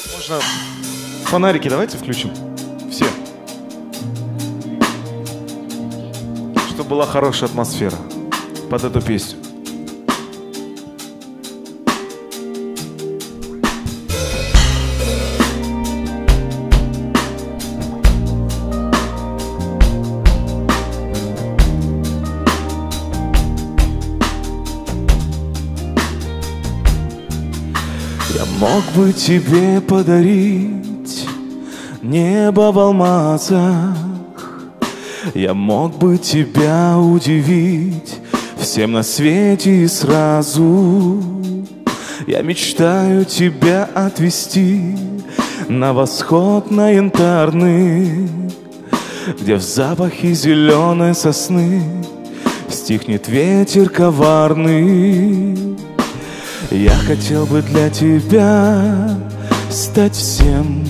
Можно фонарики давайте включим. Все. Чтобы была хорошая атмосфера под эту песню. Я мог бы тебе подарить небо в алмазах, я мог бы тебя удивить всем на свете и сразу. Я мечтаю тебя отвезти на восход, на янтарный, где в запахе зеленой сосны стихнет ветер коварный. Я хотел бы для тебя стать всем,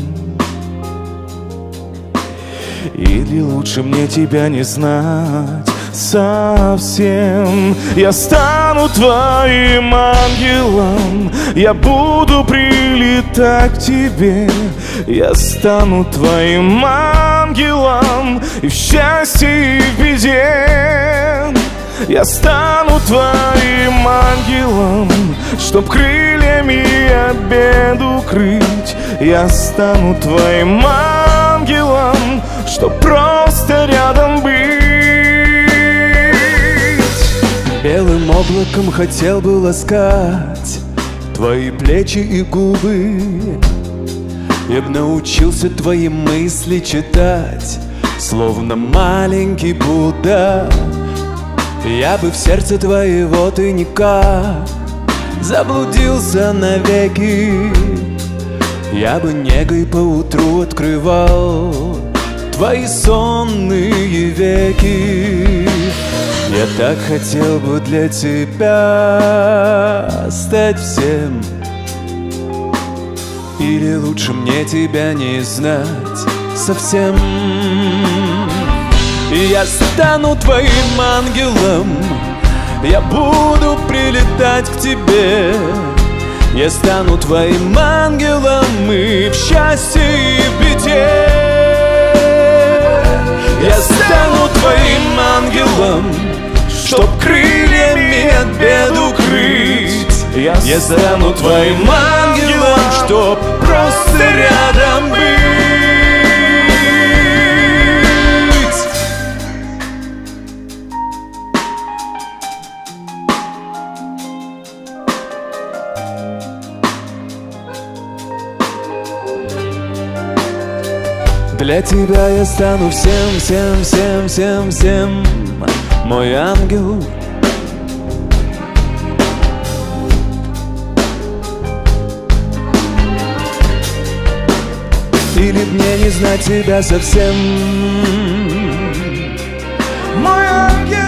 или лучше мне тебя не знать совсем. Я стану твоим ангелом, я буду прилетать к тебе. Я стану твоим ангелом и в счастье, и в беде. Я стану твоим ангелом, чтоб крыльями от бед укрыть. Я стану твоим ангелом, чтоб просто рядом быть. Белым облаком хотел бы ласкать твои плечи и губы. Я б научился твои мысли читать, словно маленький Будда. Я бы в сердце твоего тайника заблудился навеки. Я бы негой поутру открывал твои сонные веки. Я так хотел бы для тебя стать всем, или лучше мне тебя не знать совсем. И я стану твоим ангелом, я буду прилетать к тебе. Я стану твоим ангелом и в счастье, и в беде. Я стану твоим ангелом, чтоб крыльями от бед укрыть. Я стану твоим ангелом, чтоб просто рядом быть. Для тебя я стану всем, всем, всем, всем, всем, мой ангел. Или мне не знать тебя совсем, мой ангел.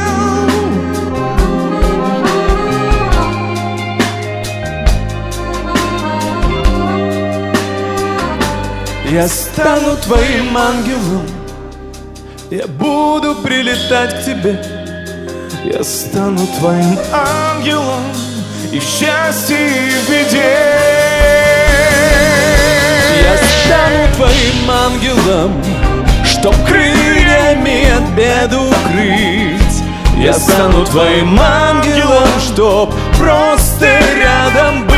Я стану твоим ангелом, я буду прилетать к тебе. Я стану твоим ангелом и в счастье, и в беде. Я стану твоим ангелом, чтоб крыльями от бед укрыть. Я стану твоим ангелом, чтоб просто рядом быть.